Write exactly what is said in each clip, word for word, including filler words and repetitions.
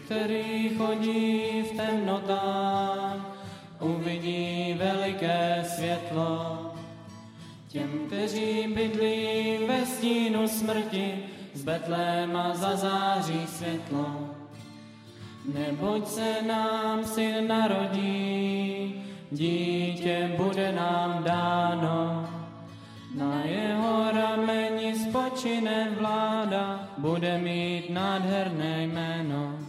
který chodí v temnotách, uvidí veliké světlo. Těm, kteří bydlí ve stínu smrti, z Betléma zazáří světlo. Neboť se nám syn narodí, dítě bude nám dáno. Na jeho rameni spočine vláda, bude mít nádherné jméno.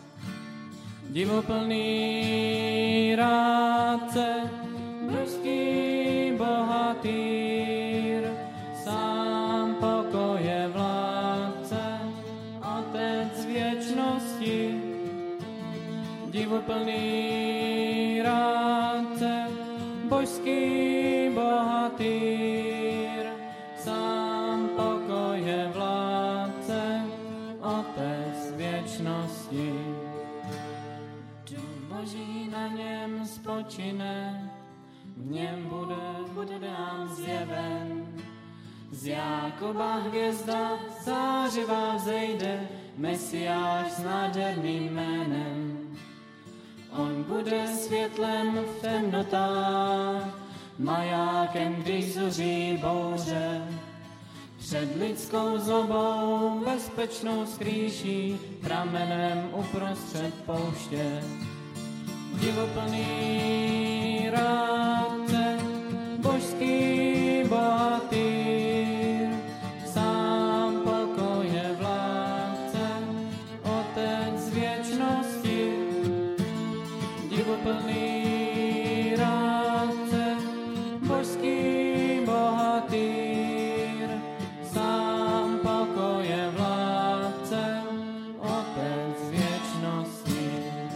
Divoplný rádce, brzký bohatýr, sám pokoje vládce, Otec věčnosti. Divoplný rádce, božský bohatýr, sám pokoje vládce, Otec věčnosti. Duch Boží na něm spočine, v něm bude, bude nám zjeven. Z Jákoba hvězda zářivá vzejde, Mesiáš s nádherným jménem. On bude světlem v temnotách, majákem, když zuří bouře. Před lidskou zlobou bezpečnou skrýší, pramenem uprostřed pouště. Divoplný rádce, božský bohatýr, sám pokoje vládce, Otec věčnosti. Divoplný rádce, božský bohatýr, sám pokoje vládce, Otec věčnosti.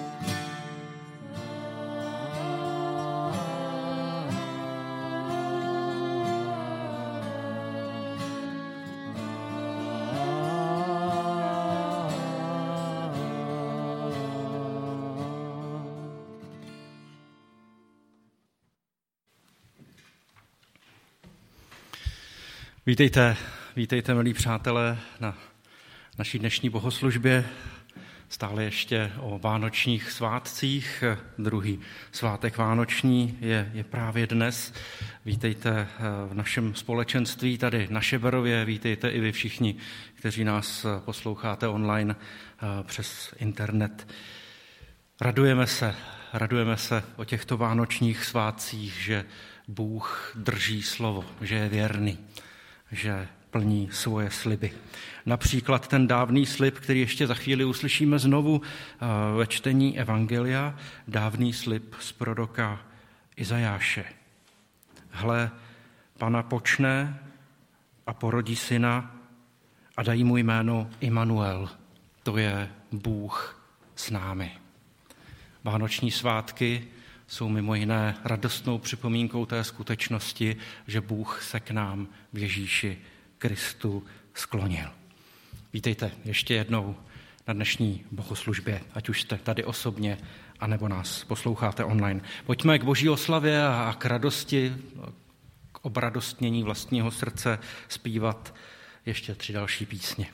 Vítejte, vítejte, milí přátelé, na naší dnešní bohoslužbě. Stále ještě o vánočních svátcích. Druhý svátek vánoční je, je právě dnes. Vítejte v našem společenství tady na Šeberově. Vítejte i vy všichni, kteří nás posloucháte online přes internet. Radujeme se, radujeme se o těchto vánočních svátcích, že Bůh drží slovo, že je věrný, že plní svoje sliby. Například ten dávný slib, který ještě za chvíli uslyšíme znovu ve čtení Evangelia, dávný slib z proroka Izajáše. Hle, Pana počne a porodí syna a dají mu jméno Immanuel. To je Bůh s námi. Vánoční svátky jsou mimo jiné radostnou připomínkou té skutečnosti, že Bůh se k nám v Ježíši Kristu sklonil. Vítejte ještě jednou na dnešní bohoslužbě, ať už jste tady osobně, anebo nás posloucháte online. Pojďme k Boží oslavě a k radosti, k obradostnění vlastního srdce zpívat ještě tři další písně.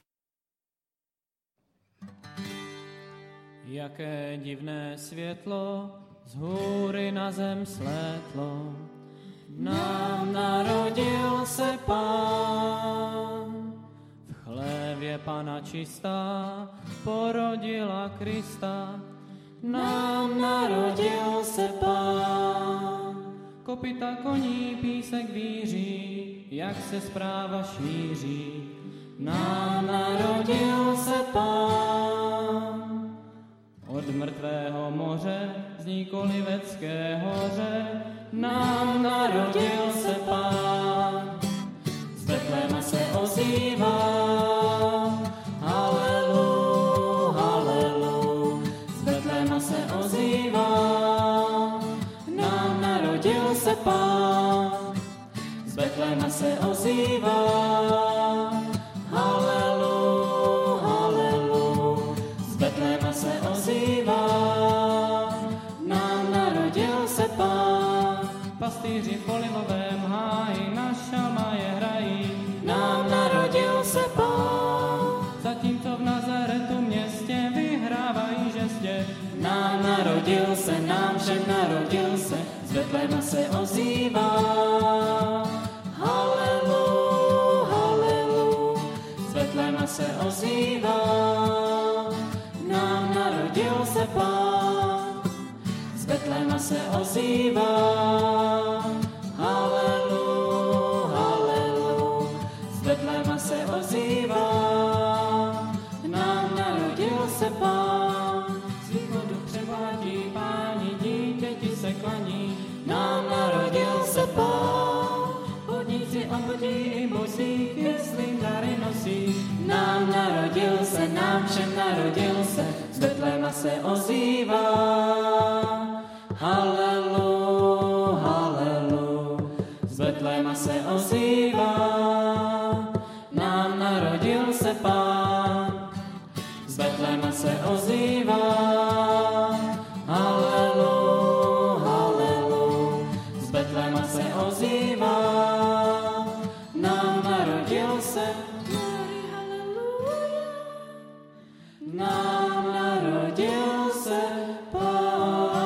Jaké divné světlo z hůry na zem slétlo, nám narodil se Pán. V chlévě Pana čistá porodila Krista, nám narodil se Pán. Kopyta koní písek víří, jak se zpráva šíří, nám narodil se Pán. Od mrtvého moře zní Kolivecké hoře, nám narodil se Pán. Z Betléma se ozývá, halelu, halelu. Z Betléma se ozývá, nám narodil se Pán. Z Betléma se ozývá, halelu, halelu. Z Betléma se ozývá, nám narodil se Pán. Pastýři v olivovém háji na šalmaje hrají, nám narodil se Pán. Zatímco v Nazaretu městě vyhrávají, že narodil se, nám všem narodil se, z Betléma se ozývá. Halelu, halelu, z Betléma se ozývá. Nám narodil se Pán, z Betléma se ozývá. Halelu, halelu, z Betléma se ozývá. Nám narodil se Pán, z východu převádí Páni, dítěti se klaní. Nám narodil se Pán, podníci a podí i bosí, jestli dary nosí. Nám narodil se, nám všem narodil se, z Betléma se ozývá. Halelu, halelu, z Betléma se ozývá. Nám narodil se Pán, z Betléma se ozývá. Halelu, halelu, z Betléma se ozývá. Nám narodil se, nám narodil se Pán.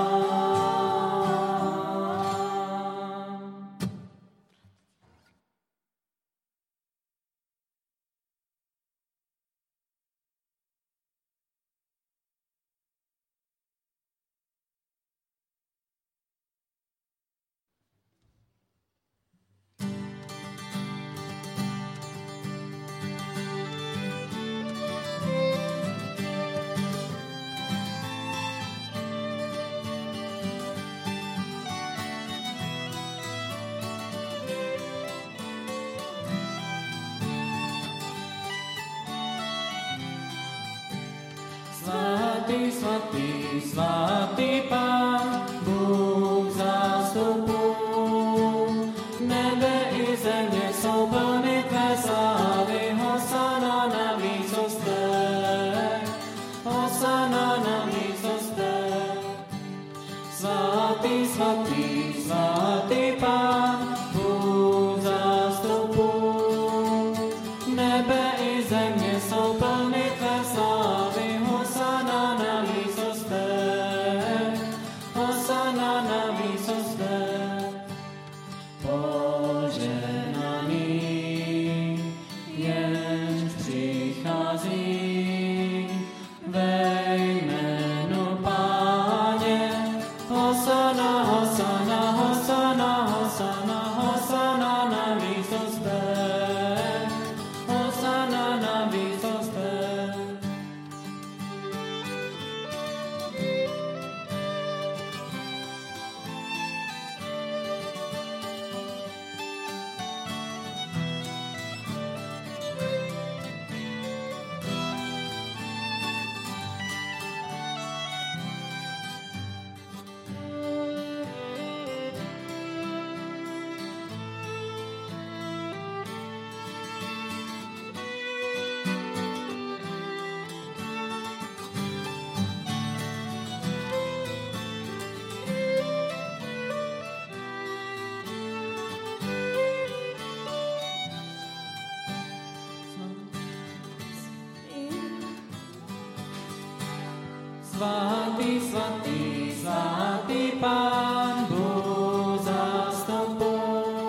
Svatý, svatý, svatý Pán, Bůh zástupů, nebe i země jsou plny tvé slávy. Hosana na výsostech, hosana na výsostech. Svatý, svatý, svatý Pán, Bůh zástupů, nebe i země jsou plny tvé slávy. Hosana na výsostech, hosana na výsostech. Požehnaný, jenž přichází ve jménu Páně. Hosana, hosana, hosana, hosana, hosana na výsostech, hosana na výsostech. Svatý, svatý, svatý Pán, Bůh zástupů,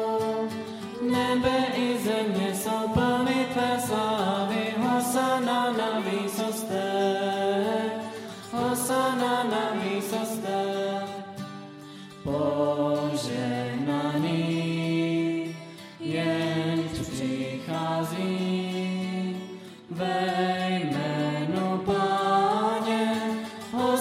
nebe i země jsou plny tvé slávy. Hosana na výsostech, hosana na výsostech. Požehnaný, jenž přichází ve jménu Páně.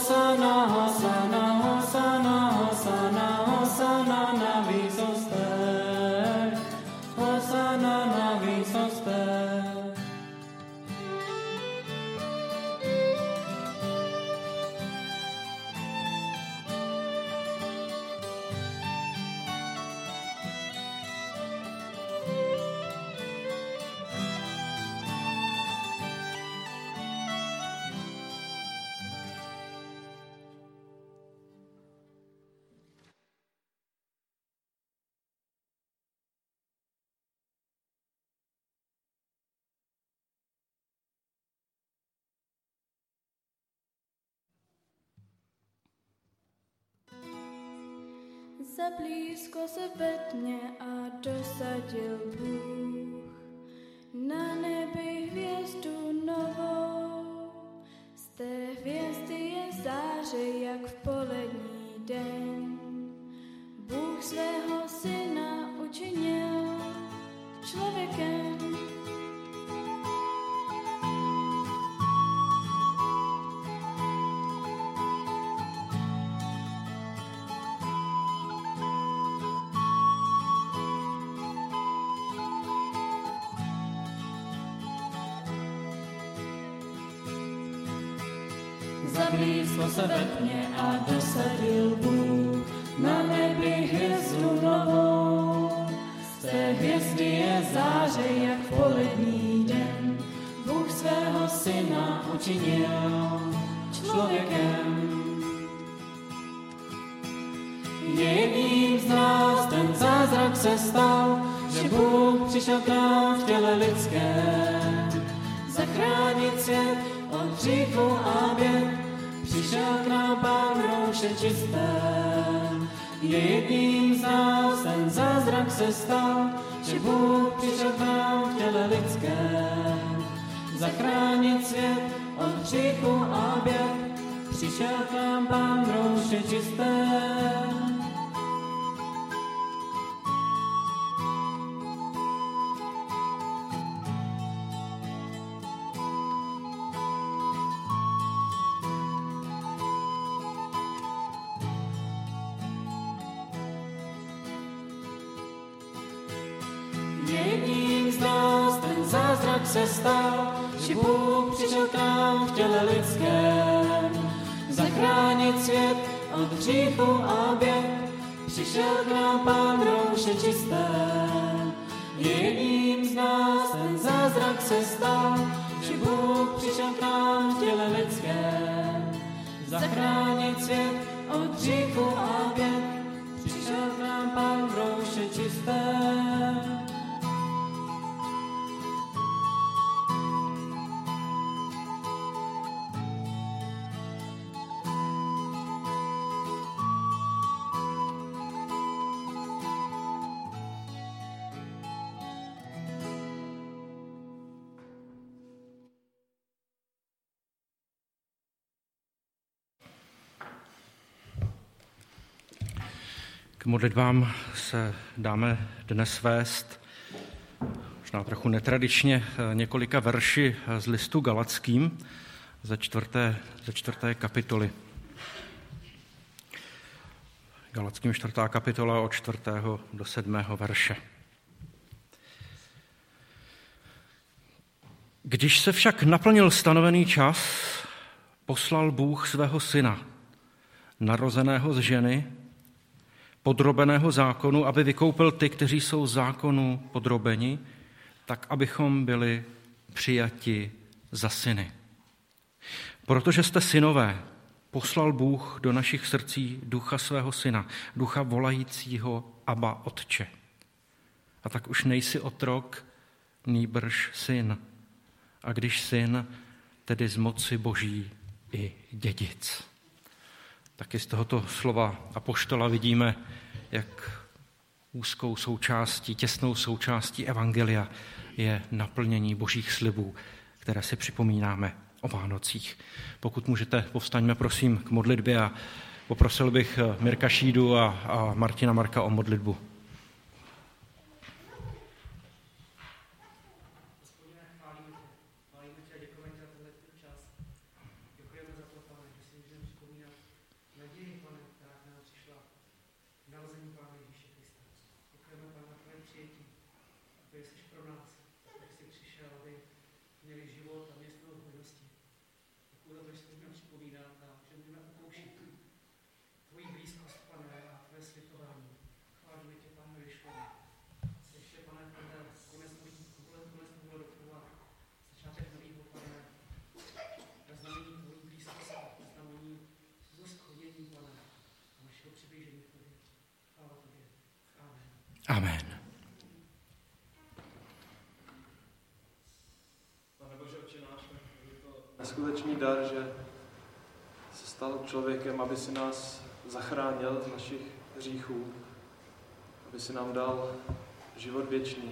Zablízko se ve tmě a dosadil Bůh na nebi hvězdu novou. Z té hvězdy je záře, jak v polední den. Bůh svého syna učinil člověkem. Zablízko se ve tmě a dosadil Bůh na nebi hvězdu novou. Z té hvězdy je záře, jak v polední den. Bůh svého syna učinil člověkem. Je jedním z nás, ten zázrak se stal, že Bůh přišel k nám v těle lidském. Zachránit svět od hříchu a běd, přišel k nám Pán rouše čisté. Je jedním z nás, ten zázrak se stal, že Bůh přišel k nám v těle lidském. Zachránit svět od hříchu a běd, přišel k nám Pán rouše čisté. Jedním z nás ten zázrak se stal, že Bůh přišel k nám v těle lidském. Zachránit svět od hříchu a běd, přišel k nám Pán rouše čisté. Jedním z nás ten zázrak se stal, že Bůh přišel k nám v těle lidském. Zachránit svět od hříchu a běd, přišel k nám Pán rouše čisté. K modlitbám se dáme dnes vést, možná trochu netradičně, několika verši z listu Galackým ze čtvrté, ze čtvrté kapitoly. Galackým čtvrtá kapitola od čtvrtého do sedmého verše. Když se však naplnil stanovený čas, poslal Bůh svého syna, narozeného z ženy, podrobeného zákonu, aby vykoupil ty, kteří jsou zákonu podrobeni, tak abychom byli přijati za syny. Protože jste synové, poslal Bůh do našich srdcí ducha svého syna, ducha volajícího Abba, Otče. A tak už nejsi otrok, nýbrž syn. A když syn, tedy z moci Boží i dědic. Taky z tohoto slova apoštola vidíme, jak úzkou součástí, těsnou součástí evangelia je naplnění Božích slibů, které si připomínáme o Vánocích. Pokud můžete, povstaňme prosím k modlitbě a poprosil bych Mirka Šídu a, a Martina Marka o modlitbu. Amen. Pane Bože, Otče náš, je to neskutečný dar, že se stal člověkem, aby si nás zachránil z našich hříchů. aby si nám dal život věčný.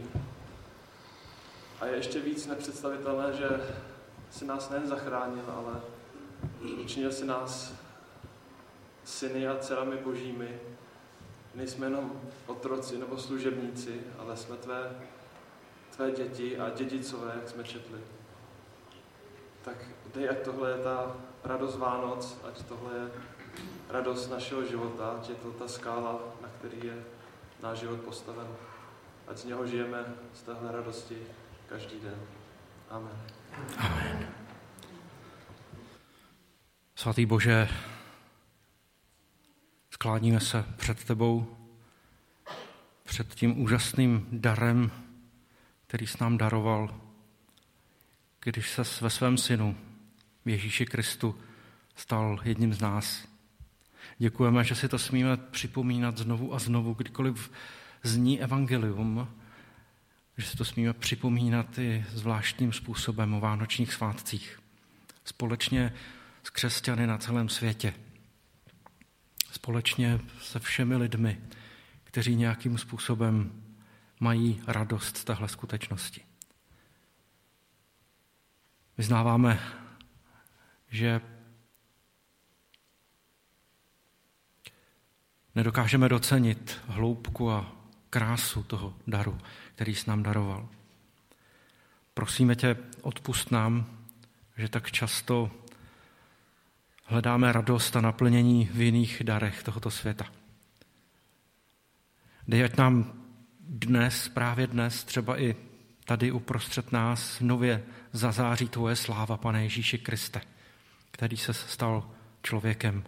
A je ještě víc nepředstavitelné, že si nás nejen zachránil, ale učinil si nás syny a dcerami božími. Nejsme jenom otroci nebo služebníci, ale jsme tvé, tvé děti a dědicové, jak jsme četli. Tak dej, ať tohle je ta radost Vánoc, ať tohle je radost našeho života, ať je to ta skála, na který je náš život postaven. Ať z něho žijeme z téhle radosti každý den. Amen. Amen. Svatý Bože, skláníme se před tebou, před tím úžasným darem, který jsi nám daroval, když ses ve svém synu, v Ježíši Kristu, stal jedním z nás. Děkujeme, že si to smíme připomínat znovu a znovu, kdykoliv zní evangelium, že si to smíme připomínat i zvláštním způsobem o vánočních svátcích. Společně s křesťany na celém světě. Společně se všemi lidmi, kteří nějakým způsobem mají radost z téhle skutečnosti. Vyznáváme, že nedokážeme docenit hloubku a krásu toho daru, který jsi nám daroval. Prosíme tě, odpusť nám, že tak často hledáme radost a naplnění v jiných darech tohoto světa. Dej, ať nám dnes, právě dnes, třeba i tady uprostřed nás nově zazáří tvoje sláva, Pane Ježíši Kriste, který se stal člověkem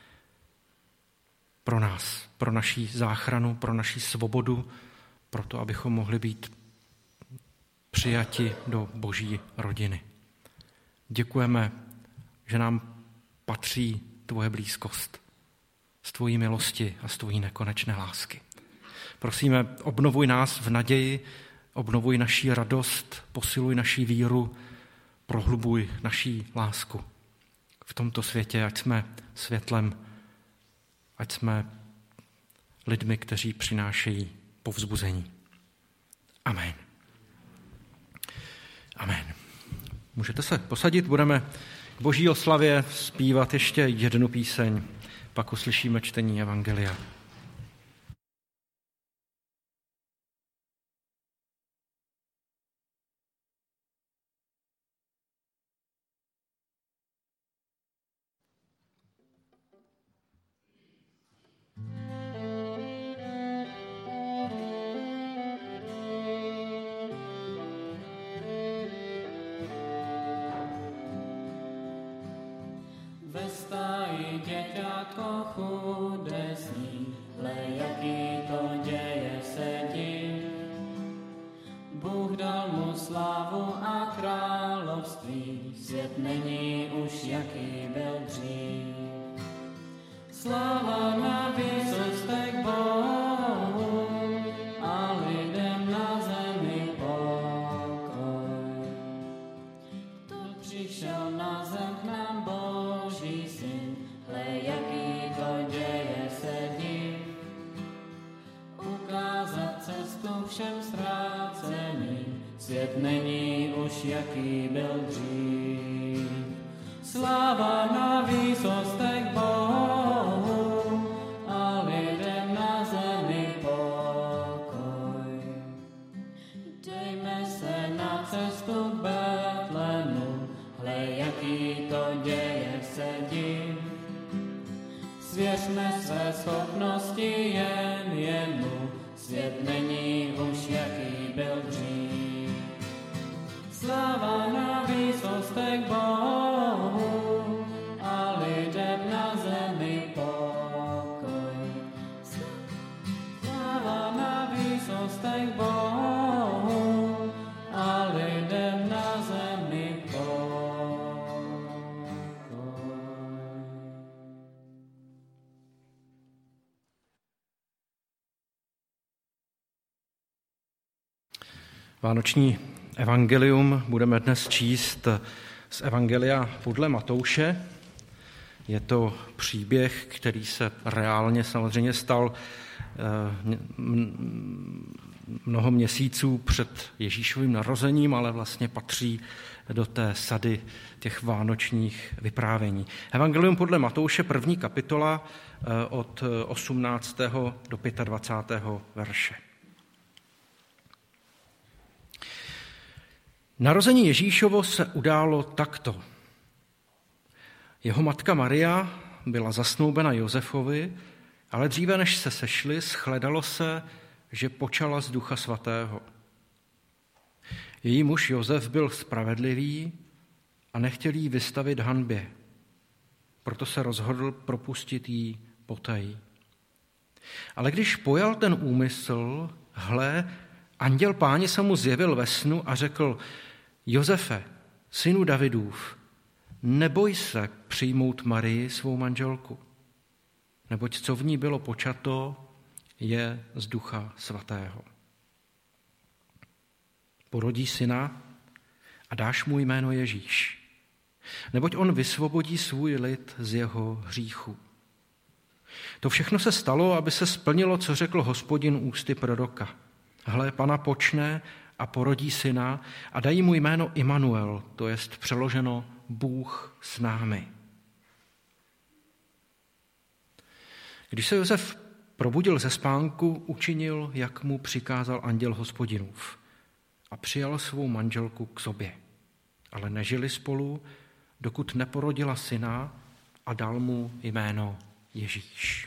pro nás, pro naši záchranu, pro naši svobodu, pro to, abychom mohli být přijati do Boží rodiny. Děkujeme, že nám patří tvoje blízkost z tvojí milosti a z tvojí nekonečné lásky. Prosíme, obnovuj nás v naději, obnovuj naši radost, posiluj naši víru, prohlubuj naši lásku. V tomto světě, ať jsme světlem, ať jsme lidmi, kteří přinášejí povzbuzení. Amen. Amen. Můžete se posadit, budeme k Boží oslavě zpívat ještě jednu píseň, pak uslyšíme čtení evangelia. Ve stáji děťátko chudé sní, hle jaký to děje se div. Bůh dal mu slávu a království, svět není už jaký byl dřív. Sláva na výsostech Bohu a lidem na zemi pokoj. Tu přišel na zem k nám Boží syn, hle jaký to děje se div. Ukázat cestu všem ztráceným, svět není už jaký byl dřív. Sláva na výsostech Bohu a lidem na zemi pokoj. Dejme se na cestu k Betlemu, hle jaký to děje se div. Svěřme své schopnosti jen jemu, svět není už jaký byl dřív. Sláva na výsostech Bohu a lidem na zemi pokoj. Sláva na výsostech Bohu a lidem na zemi pokoj. Vánoční evangelium budeme dnes číst z evangelia podle Matouše Je to příběh, který se reálně samozřejmě stal mnoho měsíců před Ježíšovým narozením, ale vlastně patří do té sady těch vánočních vyprávění. Evangelium podle Matouše, první kapitola od osmnáctého do dvacátého pátého verše. Narození Ježíšovo se událo takto. Jeho matka Maria byla zasnoubena Josefovi, ale dříve než se sešli, shledalo se, že počala z Ducha Svatého. Její muž Josef byl spravedlivý a nechtěl jí vystavit hanbě, proto se rozhodl propustit jí potají. Ale když pojal ten úmysl, hle, anděl Páně se mu zjevil ve snu a řekl: Josefe, synu Davidův, neboj se přijmout Marii, svou manželku, neboť co v ní bylo počato, je z Ducha Svatého. Porodí syna a dáš mu jméno Ježíš, neboť on vysvobodí svůj lid z jeho hříchu. To všechno se stalo, aby se splnilo, co řekl Hospodin ústy proroka. Hle, Pana počne a porodí syna a dají mu jméno Immanuel, to jest přeloženo Bůh s námi. Když se Josef probudil ze spánku, učinil, jak mu přikázal anděl Hospodinův, a přijal svou manželku k sobě. Ale nežili spolu, dokud neporodila syna a dal mu jméno Ježíš.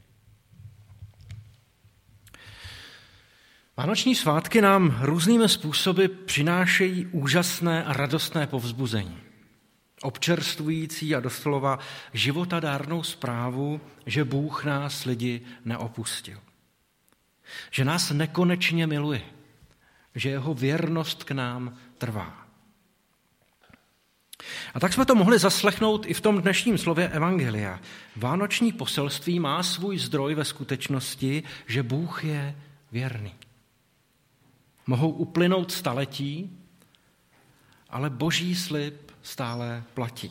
Vánoční svátky nám různými způsoby přinášejí úžasné a radostné povzbuzení. Občerstvující a doslova životadárnou zprávu, že Bůh nás lidi neopustil. Že nás nekonečně miluje. Že jeho věrnost k nám trvá. A tak jsme to mohli zaslechnout i v tom dnešním slově Evangelia. Vánoční poselství má svůj zdroj ve skutečnosti, že Bůh je věrný. Mohou uplynout staletí, ale Boží slib stále platí.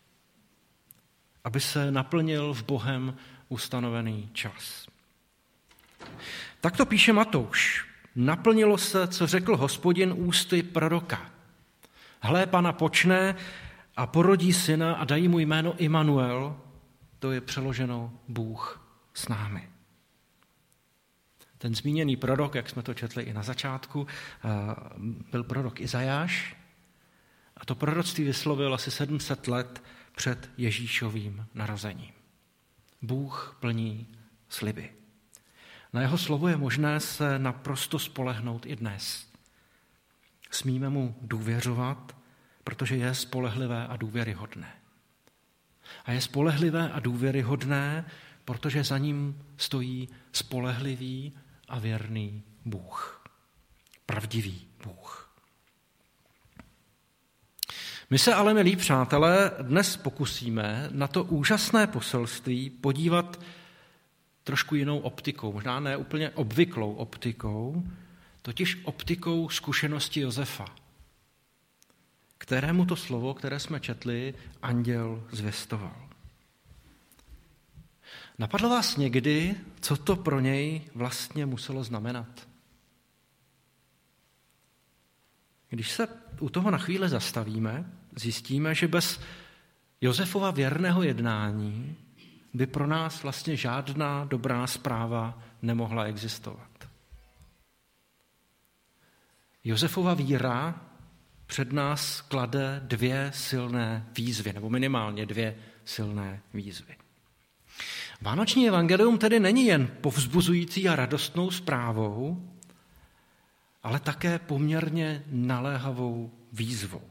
Aby se naplnil v Bohem ustanovený čas. Tak to píše Matouš. Naplnilo se, co řekl Hospodin ústy proroka. Hle, Pana počne a porodí syna a dají mu jméno Immanuel, to je přeloženo Bůh s námi. Ten zmíněný prorok, jak jsme to četli i na začátku, byl prorok Izajáš a to proroctví vyslovil asi sedm set let před Ježíšovým narozením. Bůh plní sliby. Na jeho slovo je možné se naprosto spolehnout i dnes. Smíme mu důvěřovat, protože je spolehlivé a důvěryhodné. A je spolehlivé a důvěryhodné, protože za ním stojí spolehlivý a věrný Bůh. Pravdivý Bůh. My se ale, milí přátelé, dnes pokusíme na to úžasné poselství podívat trošku jinou optikou, možná ne úplně obvyklou optikou, totiž optikou zkušenosti Josefa, kterému to slovo, které jsme četli, anděl zvěstoval. Napadlo vás někdy, co to pro něj vlastně muselo znamenat? Když se u toho na chvíli zastavíme, zjistíme, že bez Josefova věrného jednání by pro nás vlastně žádná dobrá zpráva nemohla existovat. Josefova víra před nás klade dvě silné výzvy, nebo minimálně dvě silné výzvy. Vánoční evangelium tedy není jen povzbuzující a radostnou zprávou, ale také poměrně naléhavou výzvou.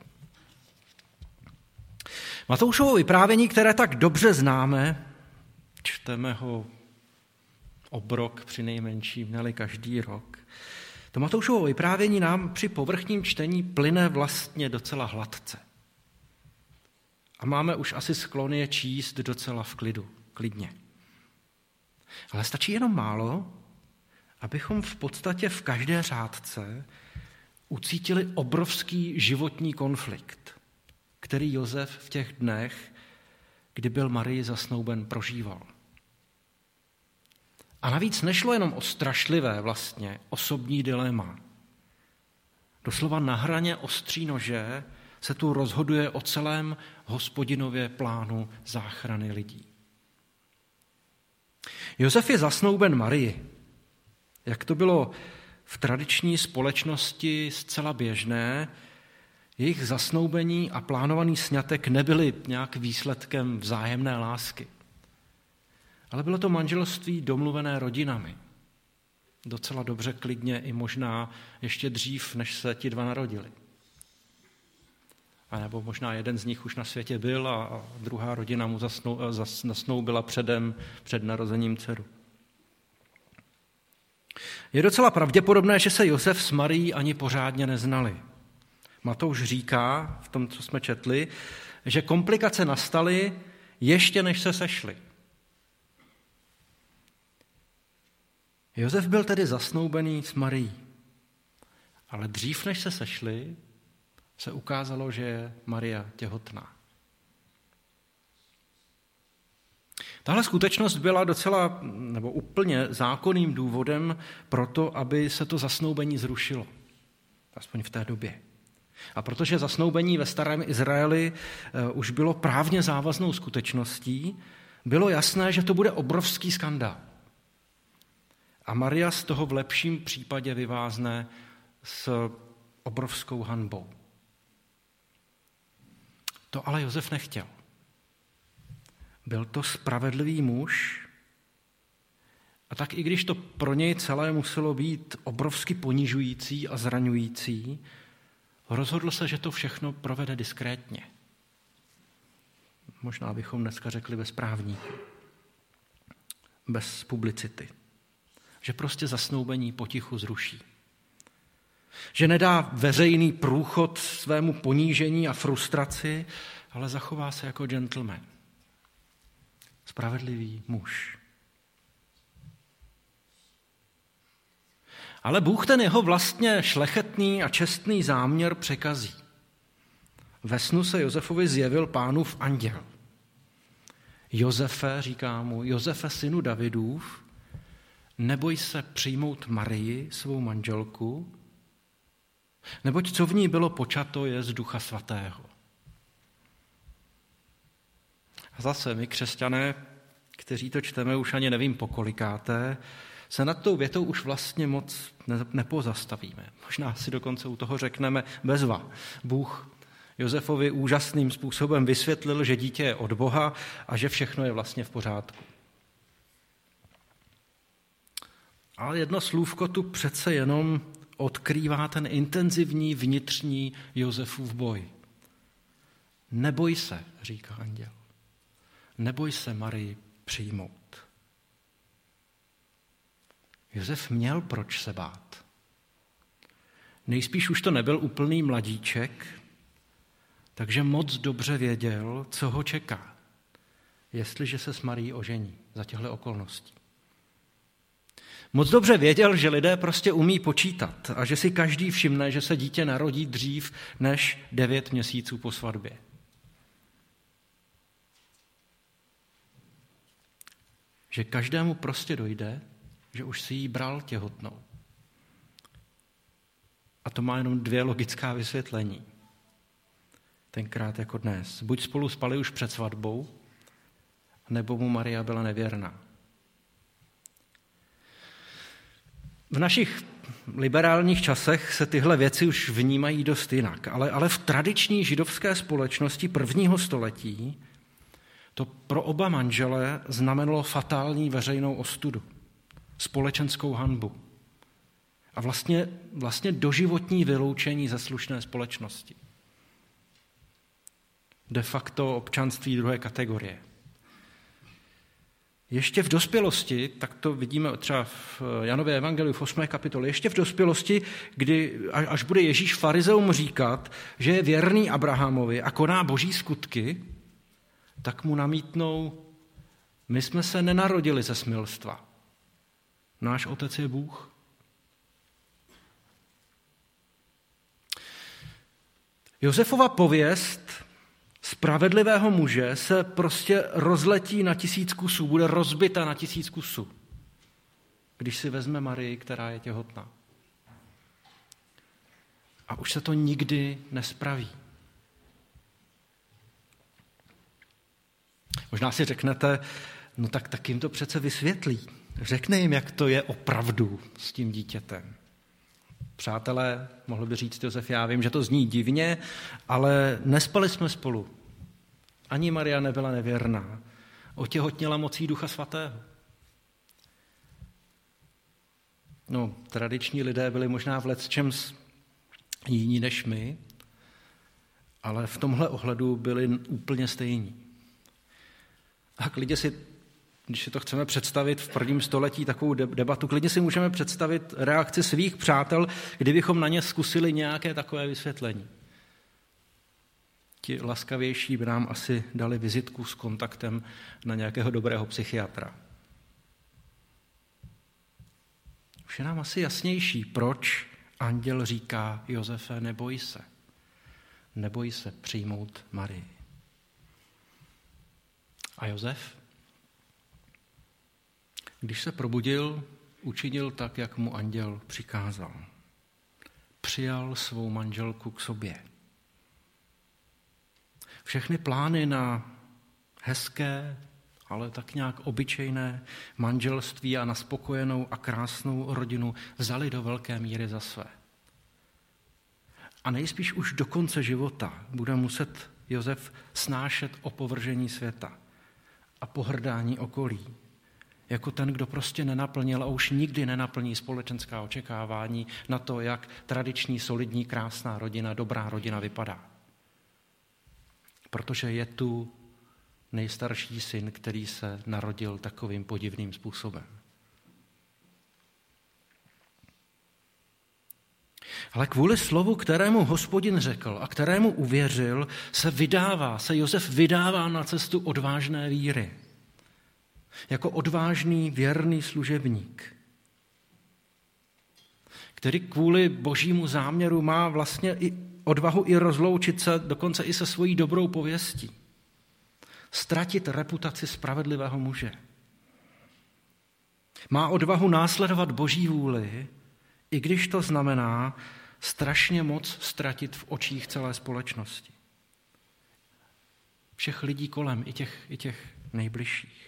Matoušovo vyprávění, které tak dobře známe, čteme ho obrok při nejmenším, ne-li každý rok, to Matoušovo vyprávění nám při povrchním čtení plyne vlastně docela hladce. A máme už asi sklon je číst docela v klidu, klidně. Ale stačí jenom málo, abychom v podstatě v každé řádce ucítili obrovský životní konflikt, který Josef v těch dnech, kdy byl Marii zasnouben, prožíval. A navíc nešlo jenom o strašlivé vlastně osobní dilema. Doslova na hraně ostří nože se tu rozhoduje o celém Hospodinově plánu záchrany lidí. Josef je zasnouben Marii. Jak to bylo v tradiční společnosti zcela běžné, jejich zasnoubení a plánovaný sňatek nebyly nějak výsledkem vzájemné lásky. Ale bylo to manželství domluvené rodinami. Docela dobře, klidně i možná ještě dřív, než se ti dva narodili. A nebo možná jeden z nich už na světě byl a druhá rodina mu zasnou, zas, nasnoubila předem, před narozením dceru. Je docela pravděpodobné, že se Josef s Marií ani pořádně neznali. Matouš říká, v tom, co jsme četli, že komplikace nastaly ještě než se sešli. Josef byl tedy zasnoubený s Marií, ale dřív než se sešli, se ukázalo, že je Maria těhotná. Tahle skutečnost byla docela, nebo úplně zákonným důvodem pro to, aby se to zasnoubení zrušilo. Aspoň v té době. A protože zasnoubení ve starém Izraeli už bylo právně závaznou skutečností, bylo jasné, že to bude obrovský skandál. A Maria z toho v lepším případě vyvázne s obrovskou hanbou. To ale Josef nechtěl. Byl to spravedlivý muž, a tak i když to pro něj celé muselo být obrovsky ponižující a zraňující, rozhodl se, že to všechno provede diskrétně. Možná bychom dneska řekli bez právníků, bez publicity. Že prostě zasnoubení potichu zruší. Že nedá veřejný průchod svému ponížení a frustraci, ale zachová se jako gentleman. Spravedlivý muž. Ale Bůh ten jeho vlastně šlechetný a čestný záměr překazí. Ve snu se Josefovi zjevil Pánův anděl. Josefe, říká mu, Josefe, synu Davidův, neboj se přijmout Marii, svou manželku, neboť co v ní bylo počato, je z Ducha Svatého. A zase my, křesťané, kteří to čteme, už ani nevím pokolikáté, se nad tou větou už vlastně moc nepozastavíme. Možná si dokonce u toho řekneme bezva. Bůh Josefovi úžasným způsobem vysvětlil, že dítě je od Boha a že všechno je vlastně v pořádku. Ale jedno slůvko tu přece jenom odkrývá ten intenzivní vnitřní Josefův boj. Neboj se, říká anděl. Neboj se Marii přijmout. Josef měl proč se bát. Nejspíš už to nebyl úplný mladíček, takže moc dobře věděl, co ho čeká, jestliže se s Marií ožení za těchto okolností. Moc dobře věděl, že lidé prostě umí počítat a že si každý všimne, že se dítě narodí dřív než devět měsíců po svatbě. Že každému prostě dojde, že už si ji bral těhotnou. A to má jenom dvě logická vysvětlení. Tenkrát jako dnes. Buď spolu spali už před svatbou, nebo mu Maria byla nevěrná. V našich liberálních časech se tyhle věci už vnímají dost jinak, ale, ale v tradiční židovské společnosti prvního století to pro oba manžele znamenalo fatální veřejnou ostudu, společenskou hanbu a vlastně, vlastně doživotní vyloučení ze slušné společnosti. De facto občanství druhé kategorie. Ještě v dospělosti, tak to vidíme třeba v Janově evangeliu v osmé kapitole, ještě v dospělosti, kdy až bude Ježíš farizeům říkat, že je věrný Abrahamovi a koná boží skutky, tak mu namítnou, my jsme se nenarodili ze smilstva. Náš otec je Bůh. Josefova pověst z spravedlivého muže se prostě rozletí na tisíc kusů, bude rozbita na tisíc kusů, když si vezme Marii, která je těhotná. A už se to nikdy nespraví. Možná si řeknete, no tak, tak jim to přece vysvětlí. Řekne jim, jak to je opravdu s tím dítětem. Přátelé, mohl by říct Josef, já vím, že to zní divně, ale nespali jsme spolu. Ani Maria nebyla nevěrná. Otěhotněla mocí Ducha Svatého. No, tradiční lidé byli možná v lecčems jiní než my, ale v tomhle ohledu byli úplně stejní. A klidně si, když si to chceme představit v prvním století, takovou debatu, klidně si můžeme představit reakci svých přátel, kdybychom na ně zkusili nějaké takové vysvětlení. Ti laskavější by nám asi dali vizitku s kontaktem na nějakého dobrého psychiatra. Už je nám asi jasnější, proč anděl říká Josefe, neboj se. Neboj se přijmout Marii. A Josef, když se probudil, učinil tak, jak mu anděl přikázal. Přijal svou manželku k sobě. Všechny plány na hezké, ale tak nějak obyčejné manželství a na spokojenou a krásnou rodinu vzali do velké míry za své. A nejspíš už do konce života bude muset Josef snášet opovržení světa a pohrdání okolí, jako ten, kdo prostě nenaplnil a už nikdy nenaplní společenská očekávání na to, jak tradiční, solidní, krásná rodina, dobrá rodina vypadá. Protože je tu nejstarší syn, který se narodil takovým podivným způsobem. Ale kvůli slovu, kterému Hospodin řekl a kterému uvěřil, se vydává, se Josef vydává na cestu odvážné víry. Jako odvážný, věrný služebník, který kvůli božímu záměru má vlastně i odvahu i rozloučit se dokonce i se svojí dobrou pověstí. Ztratit reputaci spravedlivého muže. Má odvahu následovat boží vůli, i když to znamená strašně moc ztratit v očích celé společnosti. Všech lidí kolem, i těch, i těch nejbližších.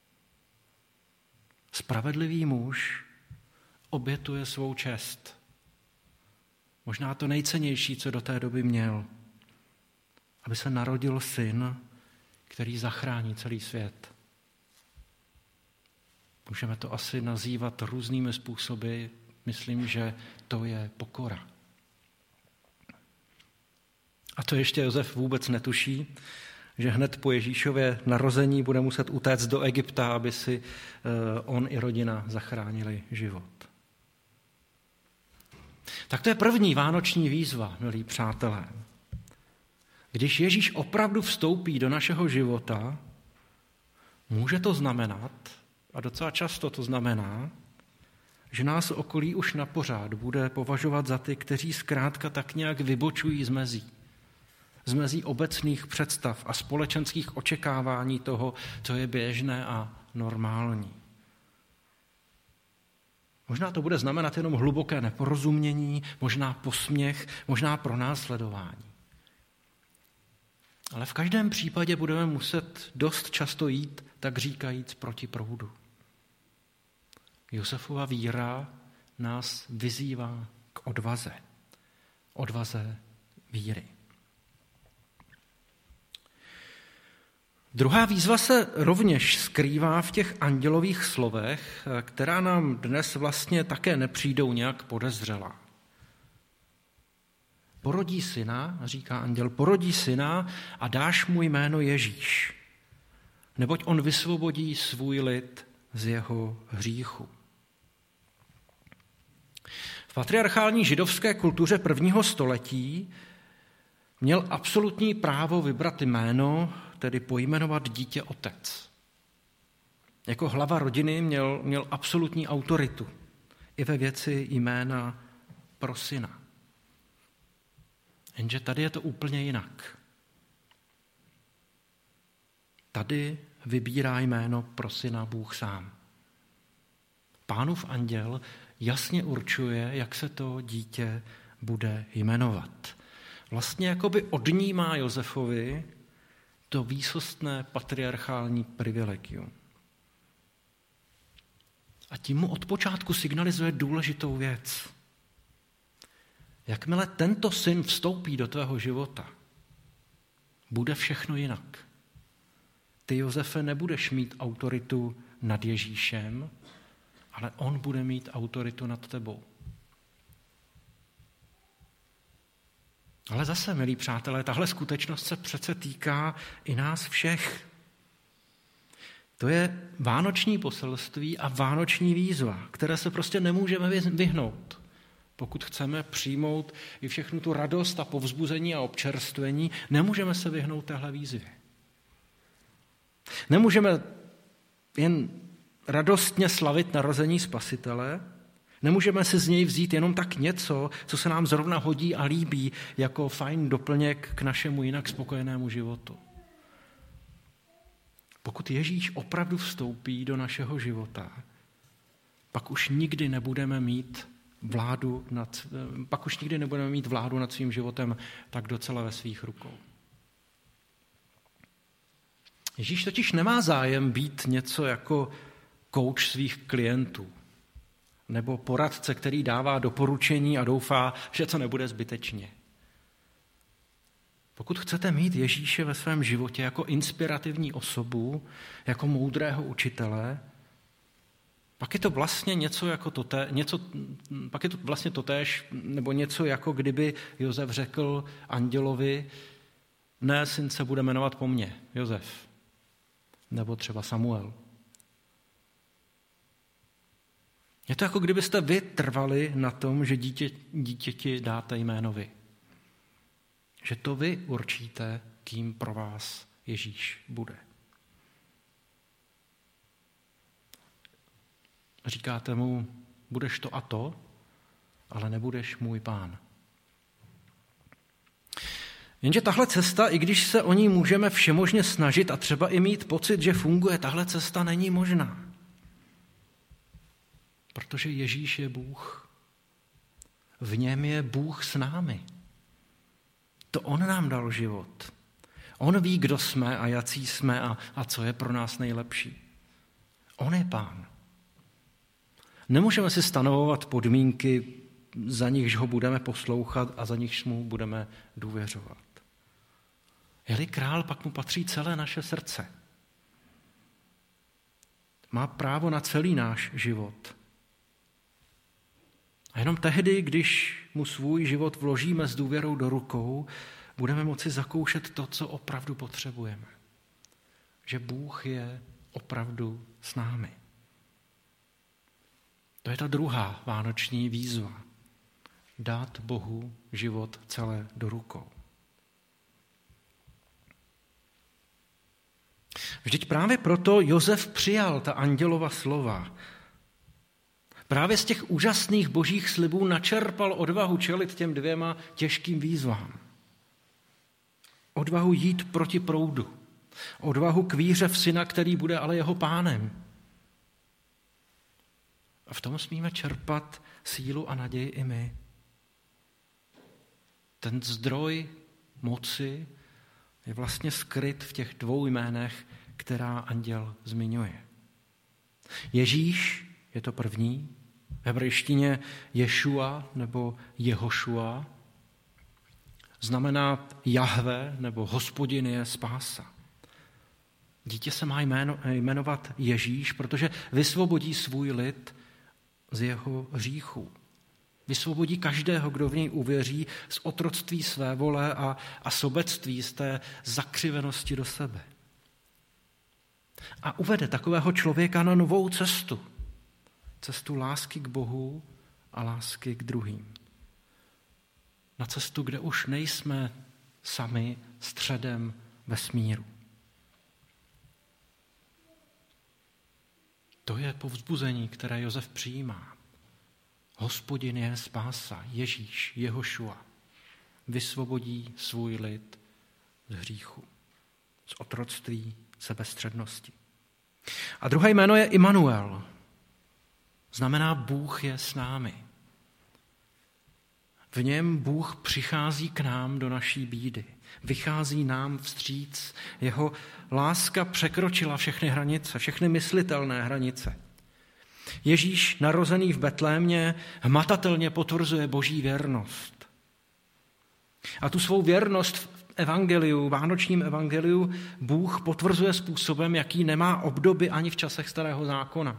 Spravedlivý muž obětuje svou čest. Možná to nejcennější, co do té doby měl. Aby se narodil syn, který zachrání celý svět. Můžeme to asi nazývat různými způsoby. Myslím, že to je pokora. A to ještě Josef vůbec netuší, že hned po Ježíšově narození bude muset utéct do Egypta, aby si on i rodina zachránili život. Tak to je první vánoční výzva, milí přátelé. Když Ježíš opravdu vstoupí do našeho života, může to znamenat, a docela často to znamená, že nás okolí už na pořád bude považovat za ty, kteří zkrátka tak nějak vybočují z mezí. Z mezí obecných představ a společenských očekávání toho, co je běžné a normální. Možná to bude znamenat jenom hluboké neporozumění, možná posměch, možná pronásledování. Ale v každém případě budeme muset dost často jít, tak říkajíc, proti proudu. Josefova víra nás vyzývá k odvaze. Odvaze víry. Druhá výzva se rovněž skrývá v těch andělových slovech, která nám dnes vlastně také nepřijdou nějak podezřelá. Porodí syna, říká anděl, porodí syna a dáš mu jméno Ježíš, neboť on vysvobodí svůj lid z jeho hříchu. V patriarchální židovské kultuře prvního století měl absolutní právo vybrat jméno, tedy pojmenovat dítě otec. Jako hlava rodiny měl, měl absolutní autoritu i ve věci jména pro syna. Jenže tady je to úplně jinak. Tady vybírá jméno pro syna Bůh sám. Pánův anděl jasně určuje, jak se to dítě bude jmenovat. Vlastně jakoby odnímá Josefovi to výsostné patriarchální privilegium. A tím mu od počátku signalizuje důležitou věc. Jakmile tento syn vstoupí do tvého života, bude všechno jinak. Ty, Josefe, nebudeš mít autoritu nad Ježíšem, ale on bude mít autoritu nad tebou. Ale zase, milí přátelé, tahle skutečnost se přece týká i nás všech. To je vánoční poselství a vánoční výzva, které se prostě nemůžeme vyhnout. Pokud chceme přijmout i všechnu tu radost a povzbuzení a občerstvení, nemůžeme se vyhnout téhle výzvě. Nemůžeme jen radostně slavit narození Spasitele, nemůžeme si z něj vzít jenom tak něco, co se nám zrovna hodí a líbí jako fajn doplněk k našemu jinak spokojenému životu. Pokud Ježíš opravdu vstoupí do našeho života, pak už nikdy nebudeme mít vládu nad, pak už nikdy nebudeme mít vládu nad svým životem tak docela ve svých rukou. Ježíš totiž nemá zájem být něco jako kouč svých klientů nebo poradce, který dává doporučení a doufá, že to nebude zbytečně. Pokud chcete mít Ježíše ve svém životě jako inspirativní osobu, jako moudrého učitele, pak je to vlastně něco jako toté, něco, pak je to vlastně totéž, nebo něco jako kdyby Josef řekl andělovi, ne, syn se bude jmenovat po mně, Josef, nebo třeba Samuel. Je to jako kdybyste vy trvali na tom, že dítě, dítěti dáte jméno vy. Že to vy určíte, kým pro vás Ježíš bude. Říkáte mu, budeš to a to, ale nebudeš můj pán. Jenže tahle cesta, i když se o ní můžeme všemožně snažit a třeba i mít pocit, že funguje, tahle cesta není možná. Protože Ježíš je Bůh. V něm je Bůh s námi. To on nám dal život. On ví, kdo jsme a jací jsme a, a co je pro nás nejlepší. On je pán. Nemůžeme si stanovovat podmínky, za nichž ho budeme poslouchat a za nichž mu budeme důvěřovat. Je-li král, pak mu patří celé naše srdce. Má právo na celý náš život. A jenom tehdy, když mu svůj život vložíme s důvěrou do rukou, budeme moci zakoušet to, co opravdu potřebujeme. Že Bůh je opravdu s námi. To je ta druhá vánoční výzva. Dát Bohu život celé do rukou. Vždyť právě proto Josef přijal ta andělova slova. Právě z těch úžasných božích slibů načerpal odvahu čelit těm dvěma těžkým výzvám. Odvahu jít proti proudu. Odvahu k víře v syna, který bude ale jeho pánem. A v tom smíme čerpat sílu a naději i my. Ten zdroj moci je vlastně skryt v těch dvou jménech, která anděl zmiňuje. Ježíš je to první, v hebrejštině Ješua nebo Jehošua, znamená Jahve nebo Hospodin je spása. Dítě se má jméno, jmenovat Ježíš, protože vysvobodí svůj lid z jeho hříchů. Vysvobodí každého, kdo v něj uvěří, z otroctví své vole a, a sobectví, z té zakřivenosti do sebe. A uvede takového člověka na novou cestu. Cestu lásky k Bohu a lásky k druhým. Na cestu, kde už nejsme sami středem vesmíru. To je povzbuzení, které Josef přijímá. Hospodin je spása, Ježíš, Jehošua, vysvobodí svůj lid z hříchu, z otroctví sebestřednosti. A druhé jméno je Immanuel. Znamená Bůh je s námi. V něm Bůh přichází k nám do naší bídy. Vychází nám vstříc. Jeho láska překročila všechny hranice, všechny myslitelné hranice. Ježíš, narozený v Betlémě, hmatatelně potvrzuje boží věrnost. A tu svou věrnost v evangeliu, vánočním evangeliu, Bůh potvrzuje způsobem, jaký nemá obdoby ani v časech Starého zákona.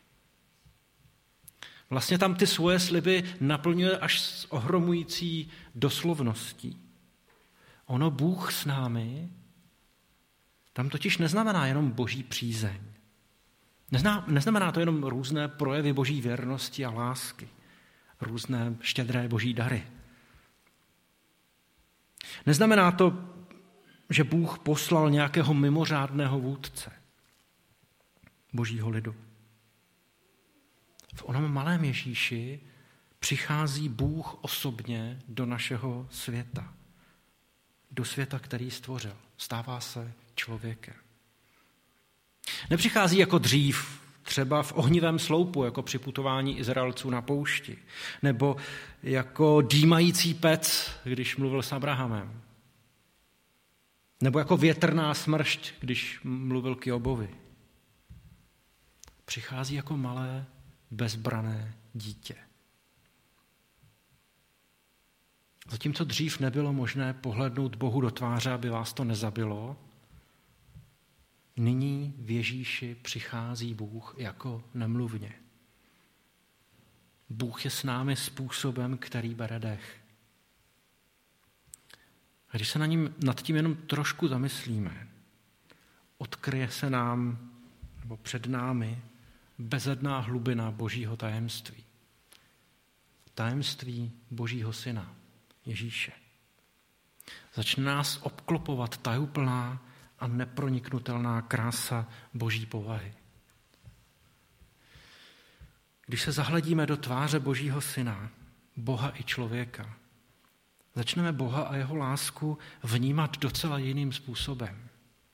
Vlastně tam ty svoje sliby naplňuje až s ohromující doslovností. Ono Bůh s námi, tam totiž neznamená jenom boží přízeň. Nezná, neznamená to jenom různé projevy boží věrnosti a lásky, různé štědré boží dary. Neznamená to, že Bůh poslal nějakého mimořádného vůdce božího lidu. V onom malém Ježíši přichází Bůh osobně do našeho světa. Do světa, který stvořil. Stává se člověkem. Nepřichází jako dřív, třeba v ohnivém sloupu, jako při putování Izraelců na poušti, nebo jako dýmající pec, když mluvil s Abrahamem, nebo jako větrná smršť, když mluvil k Jobovi. Přichází jako malé, bezbrané dítě. Zatímco dřív nebylo možné pohlednout Bohu do tváře, aby vás to nezabilo, nyní v Ježíši přichází Bůh jako nemluvně. Bůh je s námi způsobem, který bere dech. A když se na ním, nad tím jenom trošku zamyslíme, odkryje se nám, nebo před námi, bezedná hlubina božího tajemství. Tajemství božího syna, Ježíše. Začne nás obklopovat tajuplná a neproniknutelná krása boží povahy. Když se zahledíme do tváře božího syna, Boha i člověka, začneme Boha a jeho lásku vnímat docela jiným způsobem.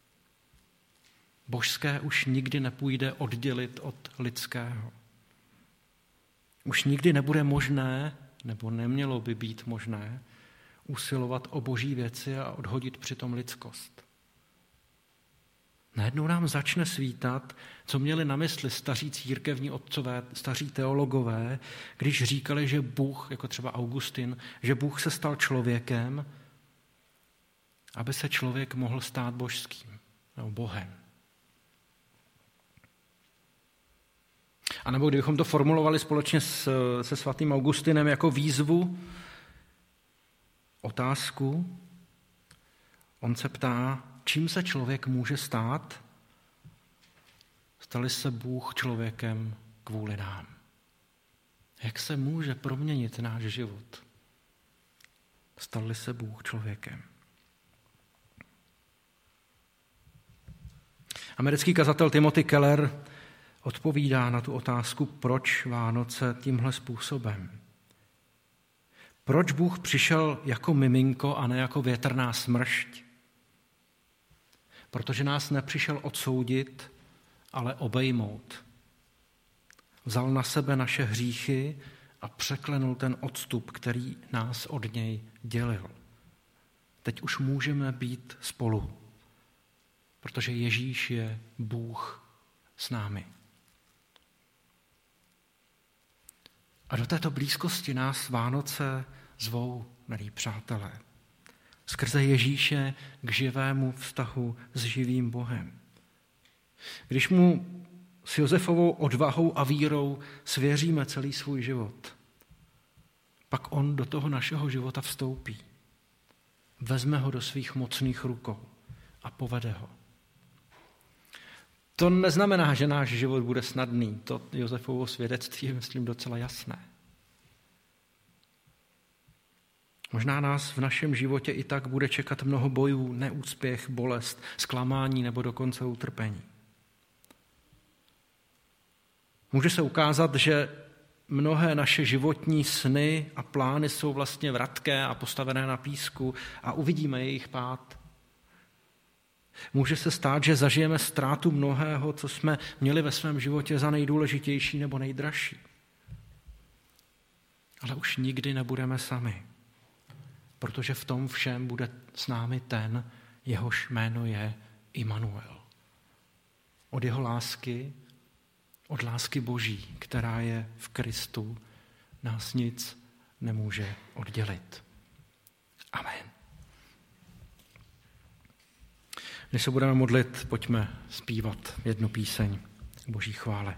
Božské už nikdy nepůjde oddělit od lidského. Už nikdy nebude možné, nebo nemělo by být možné, usilovat o boží věci a odhodit přitom lidskost. Najednou nám začne svítat, co měli na mysli staří církevní otcové, staří teologové, když říkali, že Bůh, jako třeba Augustin, že Bůh se stal člověkem, aby se člověk mohl stát božským, nebo Bohem. A nebo kdybychom to formulovali společně s, se svatým Augustinem jako výzvu, otázku, on se ptá, čím se člověk může stát? Stali se Bůh člověkem kvůli nám. Jak se může proměnit náš život? Stali se Bůh člověkem. Americký kazatel Timothy Keller odpovídá na tu otázku, proč Vánoce tímhle způsobem. Proč Bůh přišel jako miminko a ne jako větrná smršť? Protože nás nepřišel odsoudit, ale obejmout. Vzal na sebe naše hříchy a překlenul ten odstup, který nás od něj dělil. Teď už můžeme být spolu, protože Ježíš je Bůh s námi. A do této blízkosti nás Vánoce zvou, milí přátelé, skrze Ježíše k živému vztahu s živým Bohem. Když mu s Josefovou odvahou a vírou svěříme celý svůj život, pak on do toho našeho života vstoupí. Vezme ho do svých mocných rukou a povede ho. To neznamená, že náš život bude snadný. To Josefovo svědectví je, myslím, docela jasné. Možná nás v našem životě i tak bude čekat mnoho bojů, neúspěch, bolest, zklamání nebo dokonce utrpení. Může se ukázat, že mnohé naše životní sny a plány jsou vlastně vratké a postavené na písku a uvidíme jejich pád. Může se stát, že zažijeme ztrátu mnohého, co jsme měli ve svém životě za nejdůležitější nebo nejdražší. Ale už nikdy nebudeme sami, protože v tom všem bude s námi ten, jehož jméno je Immanuel. Od jeho lásky, od lásky Boží, která je v Kristu, nás nic nemůže oddělit. Amen. Než se budeme modlit, pojďme zpívat jednu píseň k Boží chvále.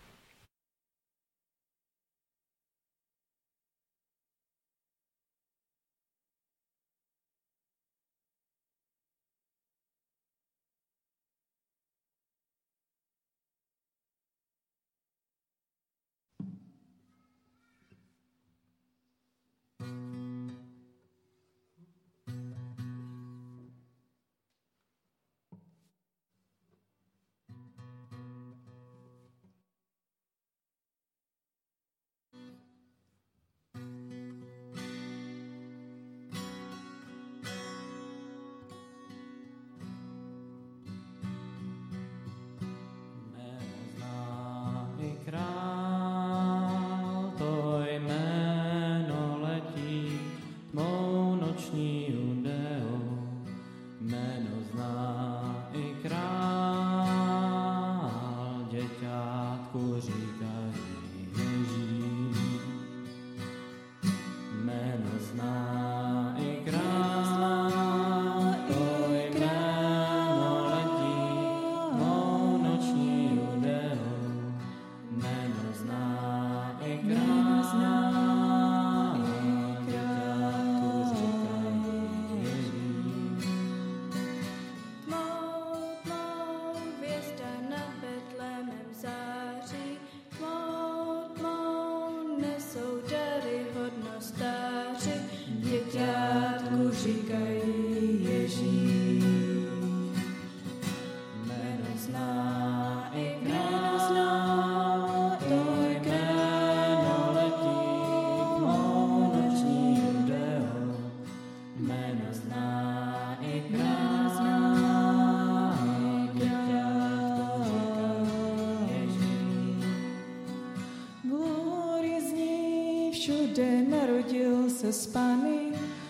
Všude narodil se z Panny,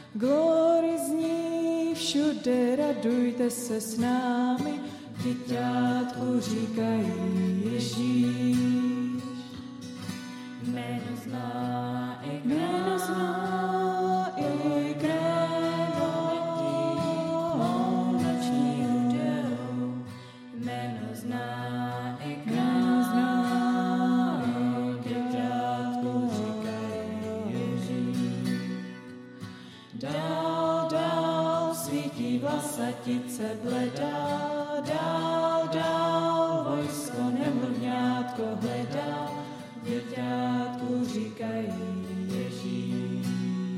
glory zní všude, radujte se s námi, děťátku říkají Ježíš. Jméno zná i jméno zná i králo letí, mou noční Judeo. Jméno zná i králo zná i děťátku říkají Ježíš. Dál, dál svítí vlasatice bledá, dál, dál vojsko nemluvňátko hledá, děťátku říkají Ježíš.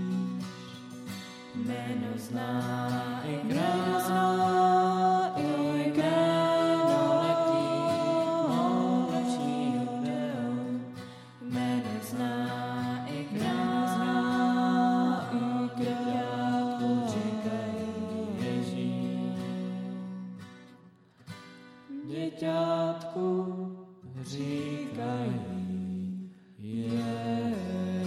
Jméno zná i jméno zná i jméno letí, mou noční Judeo. Jméno zná i jméno zná i děťátku říkají Ježíš. Děťátku říkají Ježíš.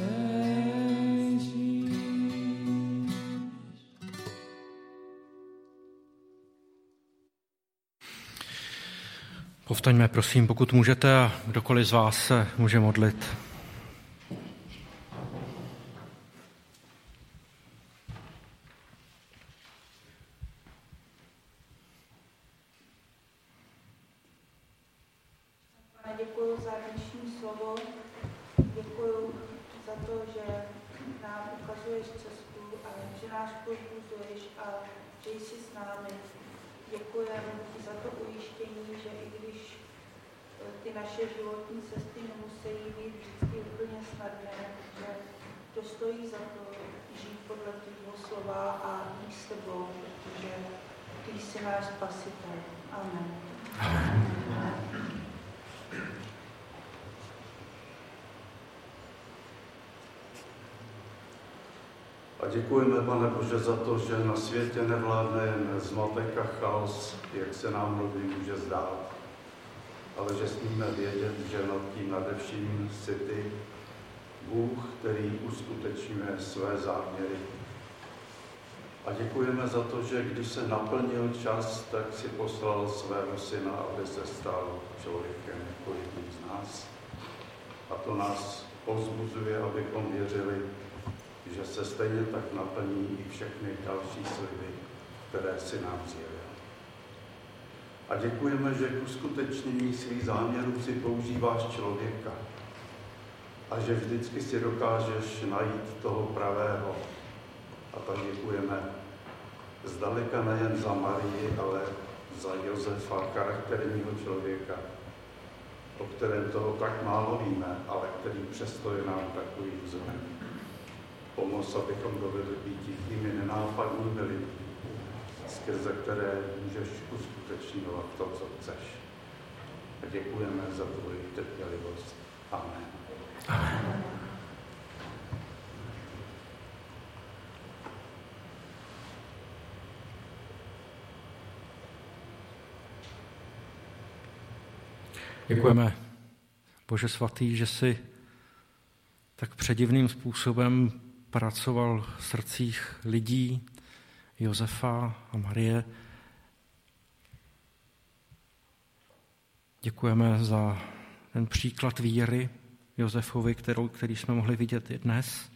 Povstaňme, prosím, pokud můžete, a kdokoliv z vás se může modlit. Pane, děkuji za dnešní slovo, děkuji za to, že nám ukazuješ cestu a že nás povzbuzuješ a že jsi s námi. Děkujeme ti za to ujištění, že i když ty naše životní cesty nemusí být vždycky úplně snadné, že to stojí za to žít podle tvého slova a jít s tebou, protože ty jsi náš spasitel. Amen. Amen. A děkujeme, Pane Bože, za to, že na světě nevládne jen zmatek a chaos, jak se nám mnohdy může zdát, ale že smíme vědět, že nad tím nadevším jsi ty, Bůh, který uskutečňuje své záměry. A děkujeme za to, že když se naplnil čas, tak si poslal svého syna, aby se stal člověkem jako jedním z nás. A to nás povzbuzuje, abychom věřili, že se stejně tak naplní i všechny další sliby, které si nám zjevil. A děkujeme, že k uskutečnění svých záměrů si používáš člověka a že vždycky si dokážeš najít toho pravého. A tak děkujeme zdaleka nejen za Marii, ale za Josefa, charakterního člověka, o kterém toho tak málo víme, ale který přesto je nám takový vzorem. Pomoz, abychom dovedli být tichými, nenápadnými lidmi, skrze které můžeš uskutečňovat to, co chceš. A děkujeme za tvoji trpělivost. Amen. Amen. Děkujeme, Bože svatý, že jsi tak předivným způsobem pracoval v srdcích lidí, Josefa a Marie. Děkujeme za ten příklad víry Josefovi, kterou, který jsme mohli vidět i dnes.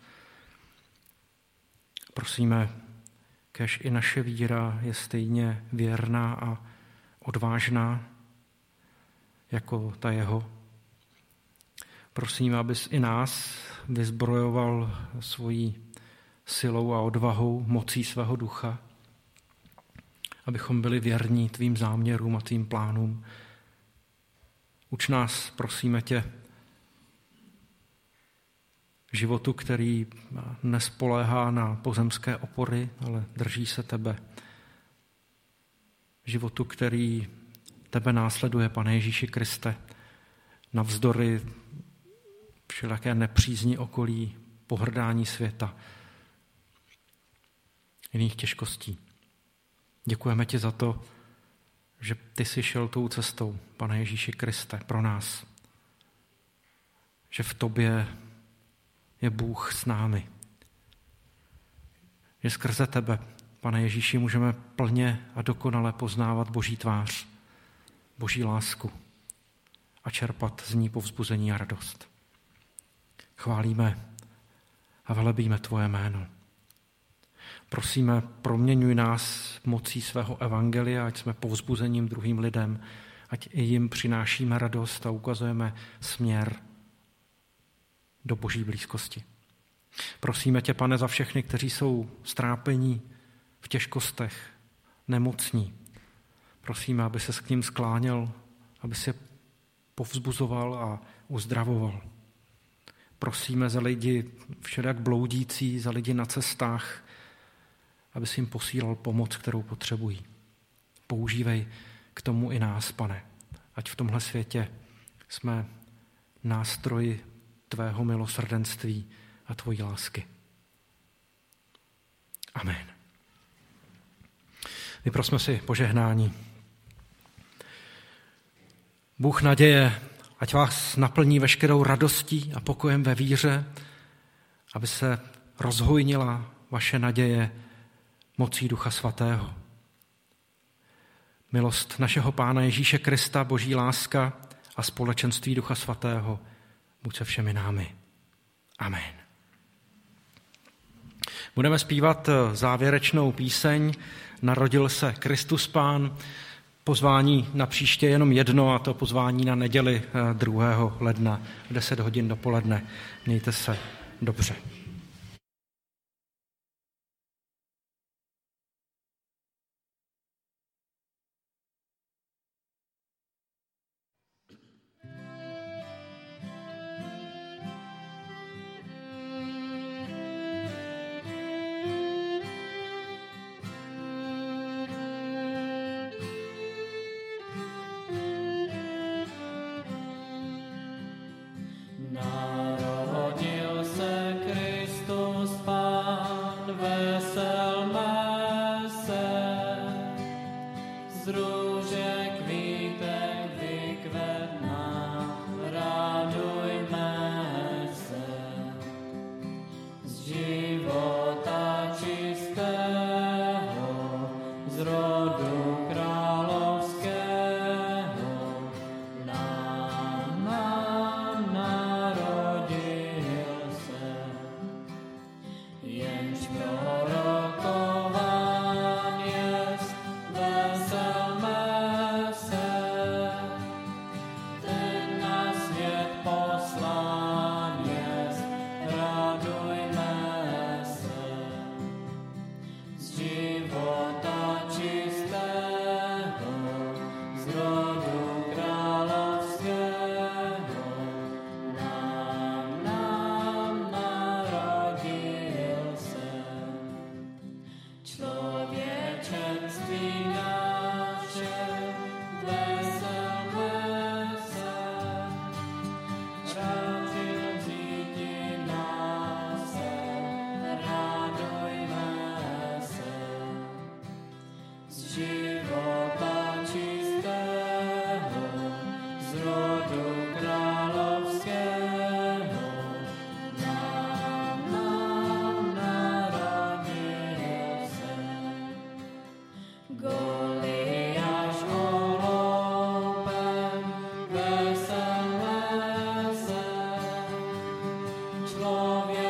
Prosíme, kéž i naše víra je stejně věrná a odvážná jako ta jeho. Prosíme, abys i nás vyzbrojoval svojí silou a odvahou, mocí svého ducha, abychom byli věrní tvým záměrům a tvým plánům. Uč nás, prosíme tě, životu, který nespoléhá na pozemské opory, ale drží se tebe. Životu, který tebe následuje, Pane Ježíši Kriste, navzdory všelijaké nepřízni okolí, pohrdání světa, jiných těžkostí. Děkujeme ti za to, že ty jsi šel tou cestou, Pane Ježíši Kriste, pro nás. Že v tobě je Bůh s námi. Že skrze tebe, Pane Ježíši, můžeme plně a dokonale poznávat Boží tvář, Boží lásku a čerpat z ní povzbuzení a radost. Chválíme a velebíme tvoje jméno. Prosíme, proměňuj nás mocí svého evangelia, ať jsme povzbuzením druhým lidem, ať i jim přinášíme radost a ukazujeme směr do Boží blízkosti. Prosíme tě, Pane, za všechny, kteří jsou strápení v těžkostech, nemocní. Prosíme, aby se k ním skláněl, aby se povzbuzoval a uzdravoval. Prosíme za lidi všelijak bloudící, za lidi na cestách, aby si jim posílal pomoc, kterou potřebují. Používej k tomu i nás, Pane, ať v tomhle světě jsme nástroji tvého milosrdenství a tvojí lásky. Amen. Vyprosme si požehnání. Bůh naděje, ať vás naplní veškerou radostí a pokojem ve víře, aby se rozhojnila vaše naděje mocí Ducha Svatého. Milost našeho Pána Ježíše Krista, Boží láska a společenství Ducha Svatého buď se všemi námi. Amen. Budeme zpívat závěrečnou píseň Narodil se Kristus Pán. Pozvání na příště jenom jedno, a to pozvání na neděli druhého ledna v deset hodin dopoledne. Mějte se dobře. Narodil se Kristus. z rodu královského nám, nám narodil se, jenž prorokován jest, veselme se, ten na svět poslán jest, radujme se, z života čistého, z rodu královského, nám, nám narodil se. Člověčenství naše, veselme se, rážil vzíti nás, radujme se, z života čistého, z rodu královského, nám, nám narodil se. Goliáš oloupen, veselme se, člověk